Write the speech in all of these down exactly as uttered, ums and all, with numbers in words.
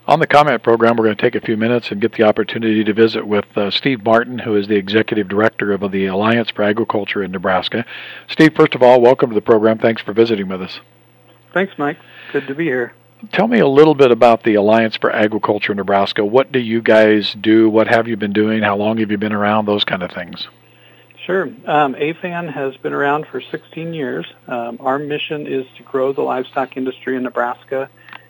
On the comment program, we're going to take a few minutes and get the opportunity to visit with uh, Steve Martin, who is the Executive Director of the Alliance for Agriculture in Nebraska. Steve, first of all, welcome to the program. Thanks for visiting with us. Thanks, Mike. Good to be here. Tell me a little bit about the Alliance for Agriculture in Nebraska. What do you guys do? What have you been doing? How long have you been around? Those kind of things. Sure. Um, A F A N has been around for sixteen years. Um, our mission is to grow the livestock industry in Nebraska.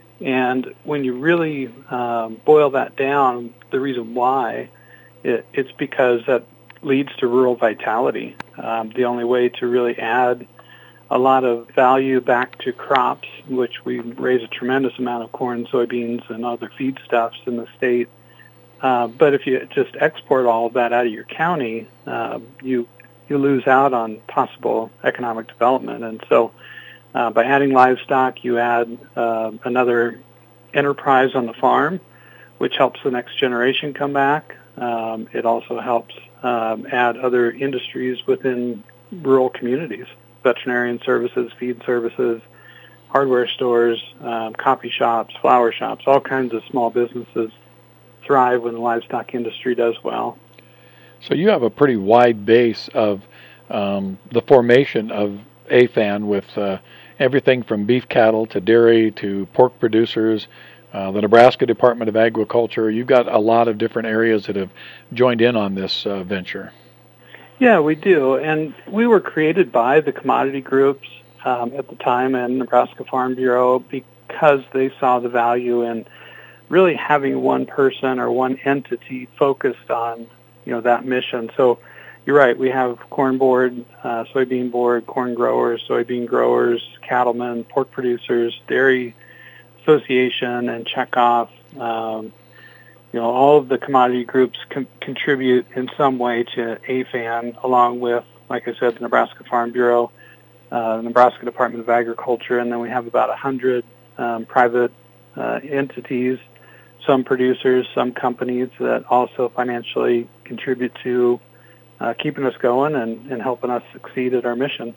And when you really um, boil that down, the reason why, it, it's because that leads to rural vitality. Um, the only way to really add a lot of value back to crops, which we raise a tremendous amount of corn, soybeans, and other feedstuffs in the state. Uh, but if you just export all of that out of your county, uh, you you lose out on possible economic development. And so Uh, by adding livestock, you add uh, another enterprise on the farm, which helps the next generation come back. Um, it also helps um, add other industries within rural communities, veterinarian services, feed services, hardware stores, um, coffee shops, flower shops, all kinds of small businesses thrive when the livestock industry does well. So you have a pretty wide base of um, the formation of A F A N with uh, everything from beef cattle to dairy to pork producers, uh, the Nebraska Department of Agriculture. You've got a lot of different areas that have joined in on this uh, venture. Yeah, we do. And we were created by the commodity groups um, at the time and Nebraska Farm Bureau because they saw the value in really having one person or one entity focused on, you know, that mission. So you're right. We have corn board, uh, soybean board, corn growers, soybean growers, cattlemen, pork producers, dairy association, and checkoff. Um, you know, all of the commodity groups con- contribute in some way to A F A N, along with, like I said, the Nebraska Farm Bureau, uh, the Nebraska Department of Agriculture, and then we have about one hundred um, private uh, entities, some producers, some companies that also financially contribute to Uh, keeping us going and, and helping us succeed at our mission.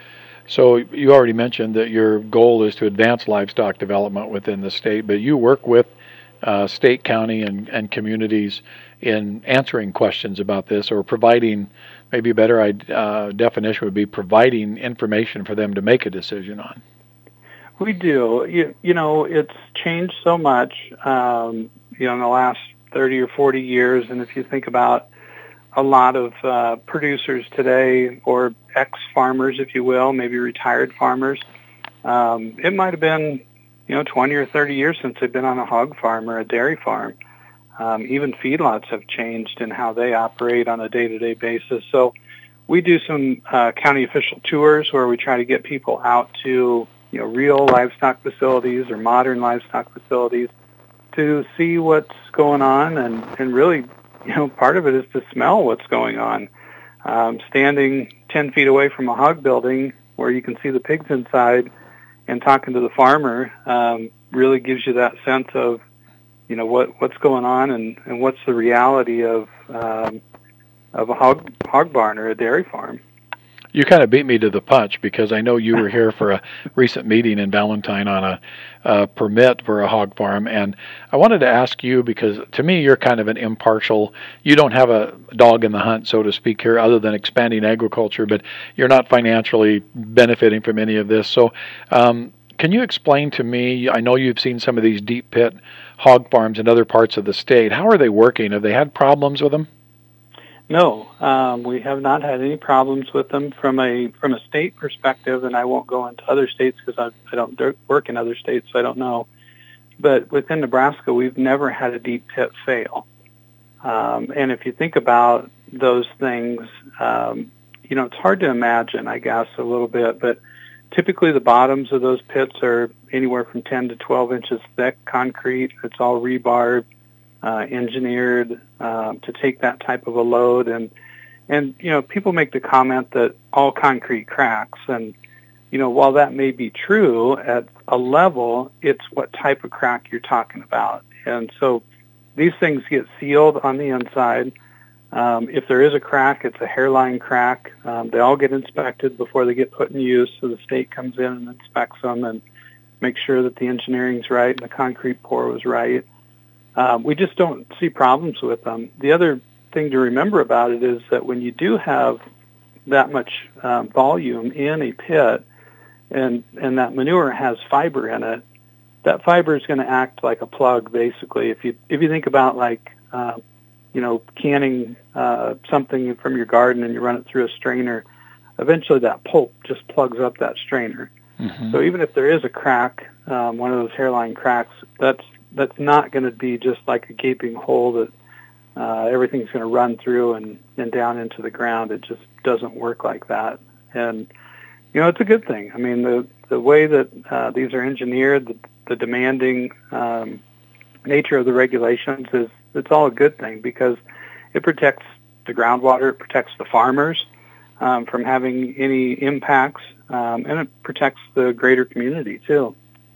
So you already mentioned that your goal is to advance livestock development within the state, but you work with uh, state, county, and, and communities in answering questions about this or providing, maybe a better uh, definition would be providing information for them to make a decision on. We do. You, you know, it's changed so much, um, you know, in the last thirty or forty years, and if you think about a lot of uh, producers today, or ex-farmers, if you will, maybe retired farmers. Um, it might have been, you know, twenty or thirty years since they've been on a hog farm or a dairy farm. Um, even feedlots have changed in how they operate on a day-to-day basis. So we do some uh, county official tours where we try to get people out to, you know, real livestock facilities or modern livestock facilities to see what's going on and, and really, you know, part of it is to smell what's going on. Um, standing ten feet away from a hog building where you can see the pigs inside and talking to the farmer um, really gives you that sense of, you know, what, what's going on and, and what's the reality of um, of a hog, hog barn or a dairy farm. You kind of beat me to the punch because I know you were here for a recent meeting in Valentine on a, a permit for a hog farm, and I wanted to ask you because to me you're kind of an impartial. You don't have a dog in the hunt, so to speak, here, other than expanding agriculture, but you're not financially benefiting from any of this. So, um, can you explain to me? I know you've seen some of these deep pit hog farms in other parts of the state. How are they working? Have they had problems with them? No, um, we have not had any problems with them from a from a state perspective, and I won't go into other states because I, I don't work in other states, so I don't know. But within Nebraska, we've never had a deep pit fail. Um, and if you think about those things, um, you know, it's hard to imagine, I guess, a little bit, but typically the bottoms of those pits are anywhere from ten to twelve inches thick concrete. It's all rebar. Uh, engineered uh, to take that type of a load, and and you know people make the comment that all concrete cracks, and you know while that may be true at a level, it's what type of crack you're talking about, and so these things get sealed on the inside. Um, if there is a crack, it's a hairline crack. Um, they all get inspected before they get put in use, so the state comes in and inspects them and makes sure that the engineering's right and the concrete pour was right. Um, we just don't see problems with them. The other thing to remember about it is that when you do have that much um, volume in a pit, and and that manure has fiber in it, that fiber is going to act like a plug, basically. If you if you think about like uh, you know canning uh, something from your garden and you run it through a strainer, eventually that pulp just plugs up that strainer. Mm-hmm. So even if there is a crack, um, one of those hairline cracks, that's that's not going to be just like a gaping hole that uh, everything's going to run through and, and down into the ground. It just doesn't work like that. And you know, it's a good thing. I mean, the the way that uh, these are engineered, the, the demanding um, nature of the regulations is it's all a good thing because it protects the groundwater, it protects the farmers um, from having any impacts, um, and it protects the greater community too.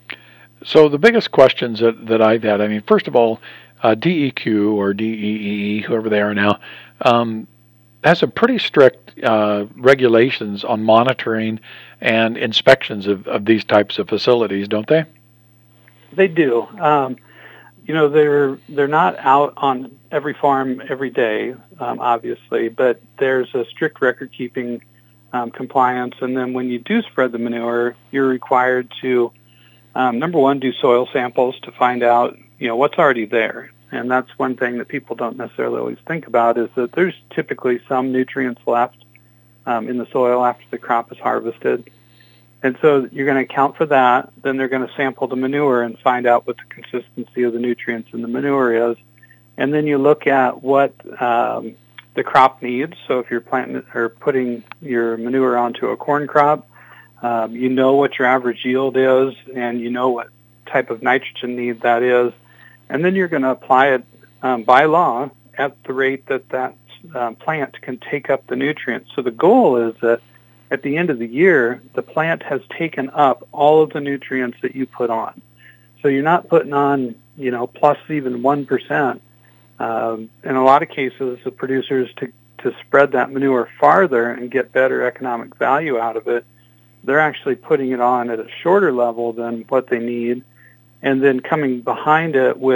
So the biggest questions that, that I've had, I mean, first of all, uh, D E Q or D E E E, whoever they are now, um, has some pretty strict uh, regulations on monitoring and inspections of, of these types of facilities, don't they? They do. Um, you know, they're they're not out on every farm every day, um, obviously, but there's a strict record-keeping um, compliance. And then when you do spread the manure, you're required to, um, number one, do soil samples to find out, you know, what's already there. And that's one thing that people don't necessarily always think about is that there's typically some nutrients left um, in the soil after the crop is harvested. And so you're going to account for that. Then they're going to sample the manure and find out what the consistency of the nutrients in the manure is. And then you look at what um, the crop needs. So if you're planting or putting your manure onto a corn crop, um, you know what your average yield is, and you know what type of nitrogen need that is. And then you're going to apply it um, by law at the rate that that uh, plant can take up the nutrients. So the goal is that at the end of the year, the plant has taken up all of the nutrients that you put on. So you're not putting on, you know, plus even one percent. Um, in a lot of cases, the producers, to, to spread that manure farther and get better economic value out of it, they're actually putting it on at a shorter level than what they need, and then coming behind it with